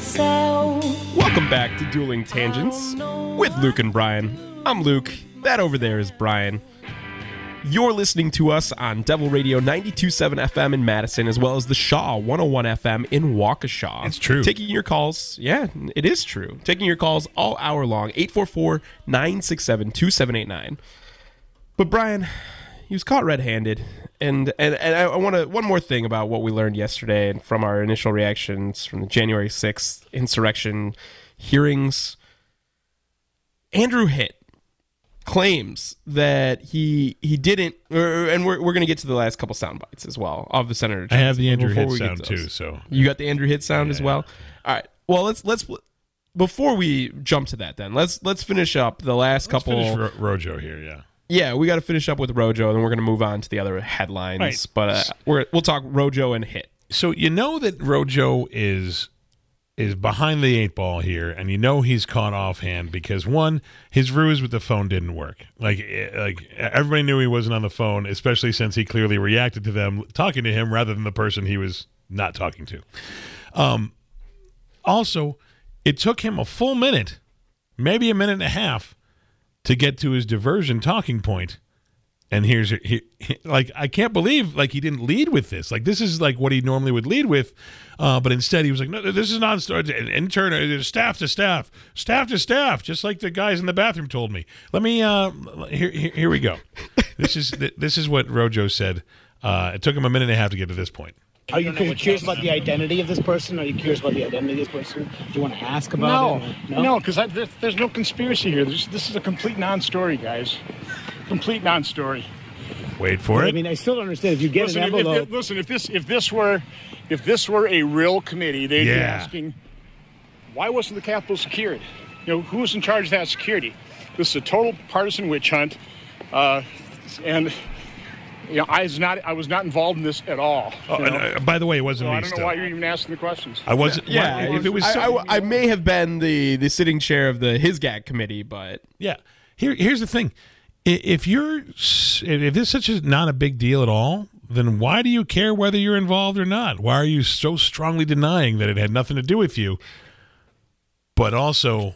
myself. Welcome back to Dueling Tangents with Luke and Brian. I'm Luke. That over there is Brian. You're listening to us on Devil Radio 92.7 FM in Madison, as well as the Shaw 101 FM in Waukesha. It's true. Taking your calls. Yeah, it is true. Taking your calls all hour long. 844-967-2789. But Brian, he was caught red-handed. And I want to one more thing about what we learned yesterday and from our initial reactions from the January 6th insurrection hearings. Andrew Hitt claims that he didn't, and we're going to get to the last couple sound bites as well of the Senator Johnson. I have the Andrew Hitt sound too. So you got the Andrew Hitt sound as well. All right. Well, let's before we jump to that, then let's finish up the last couple. Finish Rojo here, yeah. Yeah, we got to finish up with Rojo, and then we're going to move on to the other headlines. Right. But we'll talk Rojo and Hitt. So you know that Rojo is behind the eight ball here, and you know he's caught offhand because, one, his ruse with the phone didn't work. Like everybody knew he wasn't on the phone, especially since he clearly reacted to them talking to him rather than the person he was not talking to. Also, it took him a full minute, maybe a minute and a half, to get to his diversion talking point. And I can't believe he didn't lead with this. Like, this is like what he normally would lead with, but instead he was like, no, this is not intern, staff to staff, just like the guys in the bathroom told me. Let me here we go. This is what Rojo said. It took him a minute and a half to get to this point. Are you curious about the identity of this person? Are you curious about the identity of this person? Do you want to ask about it? No, because there's no conspiracy here. This is a complete non-story, guys. Complete non-story. Wait for it. I mean, I still don't understand. If you get an envelope, if this were a real committee, they'd be asking, why wasn't the Capitol secured? Who's in charge of that security? This is a total partisan witch hunt, and. I was not involved in this at all. And, by the way, it wasn't me. I don't know why you're even asking the questions. I wasn't. Yeah, if it was, I may have been the sitting chair of the HISGAC committee, but yeah. Here's the thing: if this is such not a big deal at all, then why do you care whether you're involved or not? Why are you so strongly denying that it had nothing to do with you? But also,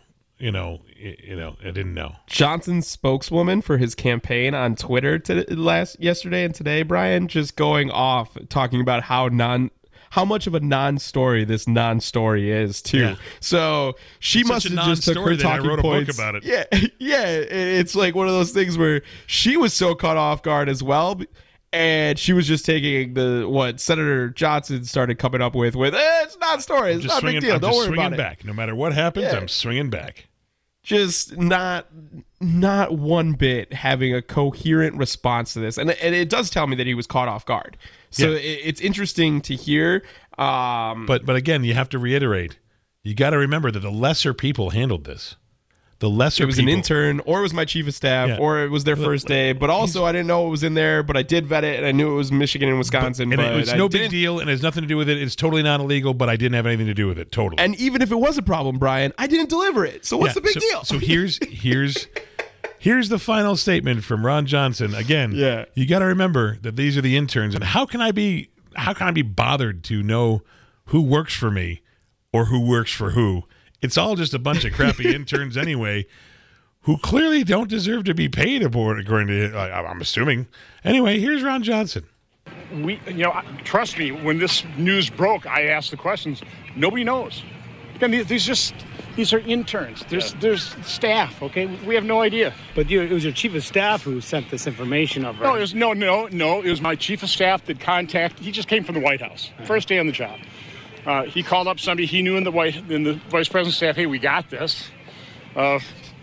I didn't know. Johnson's spokeswoman for his campaign on Twitter yesterday and today, Brian, just going off talking about how much of a non-story this non-story is too. Yeah. So she must have just took her talking I wrote points. A book about it. Yeah. It's like one of those things where she was so caught off guard as well. And she was just taking what Senator Johnson started coming up with it's not a story. It's not a big deal. Don't worry about it. Back. No matter what happens, I'm swinging back. Just not one bit having a coherent response to this. And it does tell me that he was caught off guard. So it's interesting to hear. But again, you have to reiterate. You got to remember that the lesser people handled this. It was an intern, or it was my chief of staff, or it was their first day. But also, I didn't know it was in there, but I did vet it, and I knew it was Michigan and Wisconsin. But it's no big deal, and it has nothing to do with it. It's totally not illegal, but I didn't have anything to do with it. Totally. And even if it was a problem, Brian, I didn't deliver it. So what's the big deal? So here's the final statement from Ron Johnson. Again, you got to remember that these are the interns, and how can I be bothered to know who works for me or who works for who? It's all just a bunch of crappy interns anyway, who clearly don't deserve to be paid, according to I'm assuming. Anyway, here's Ron Johnson. Trust me, when this news broke, I asked the questions. Nobody knows. Again, these are interns. There's staff. Okay, we have no idea. But it was your chief of staff who sent this information over. No, it was my chief of staff that contacted. He just came from the White House, first day on the job. He called up somebody he knew in the vice president's staff. Hey, we got this. So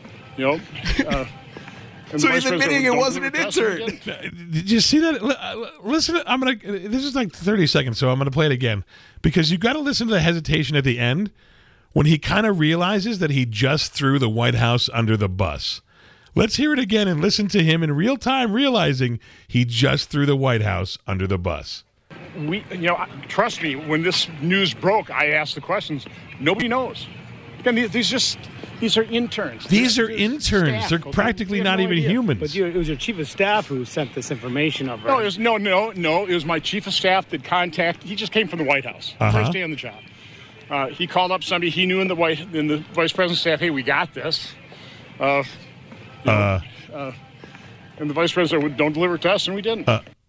he's admitting it wasn't an intern. Did you see that? Listen, this is like 30 seconds, so I'm gonna play it again because you got to listen to the hesitation at the end when he kind of realizes that he just threw the White House under the bus. Let's hear it again and listen to him in real time realizing he just threw the White House under the bus. Trust me, when this news broke, I asked the questions. Nobody knows. Again, these are interns. These are interns. Staff, They're practically not even humans. But it was your chief of staff who sent this information over. No, it was my chief of staff that contacted. He just came from the White House, first day on the job. He called up somebody he knew in the vice president's staff. Hey, we got this. And the vice president would don't deliver it to us, and we didn't.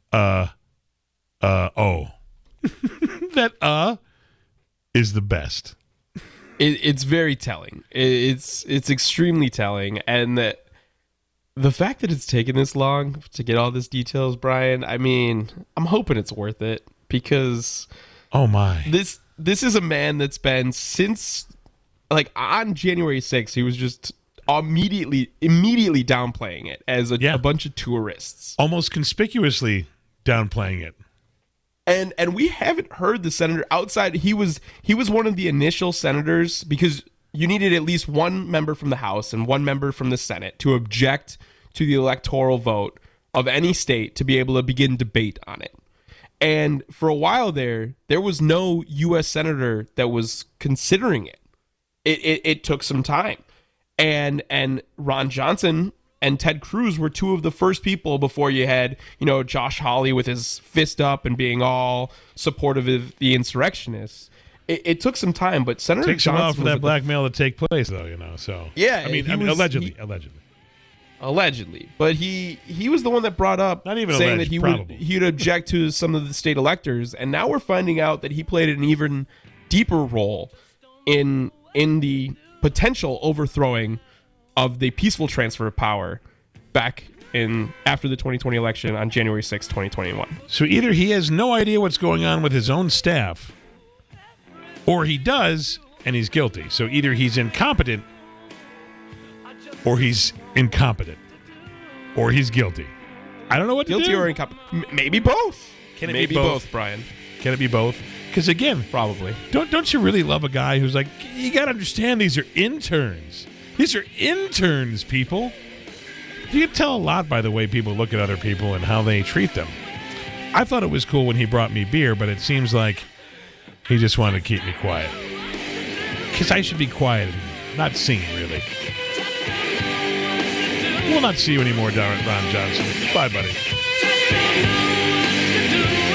That is the best. It's very telling. It's extremely telling, and that the fact that it's taken this long to get all these details, Brian. I mean, I'm hoping it's worth it because oh my, this is a man that's been since like on January 6th. He was just immediately downplaying it as a bunch of tourists, almost conspicuously downplaying it. And we haven't heard the senator outside. He was one of the initial senators because you needed at least one member from the House and one member from the Senate to object to the electoral vote of any state to be able to begin debate on it. And for a while there was no U.S. senator that was considering it. It took some time. And Ron Johnson and Ted Cruz were two of the first people before you had, Josh Hawley with his fist up and being all supportive of the insurrectionists. It took some time, but Senator Johnson... Takes a while for that blackmail to take place, though, so... Yeah. I mean allegedly. Allegedly. But he was the one that brought up not even saying alleged, that he'd object to some of the state electors, and now we're finding out that he played an even deeper role in the potential overthrowing of the peaceful transfer of power back after the 2020 election on January 6, 2021. So either he has no idea what's going on with his own staff, or he does, and he's guilty. So either he's incompetent, or he's incompetent, or he's guilty. I don't know what to do. Guilty or incompetent. Maybe both. Can it Maybe be both, Brian? Can it be both? Because again, probably. Don't you really love a guy who's like, you got to understand these are interns. These are interns, people. You can tell a lot by the way people look at other people and how they treat them. I thought it was cool when he brought me beer, but it seems like he just wanted to keep me quiet. Because I should be quiet and not sing, really. We'll not see you anymore, Ron Johnson. Bye, buddy.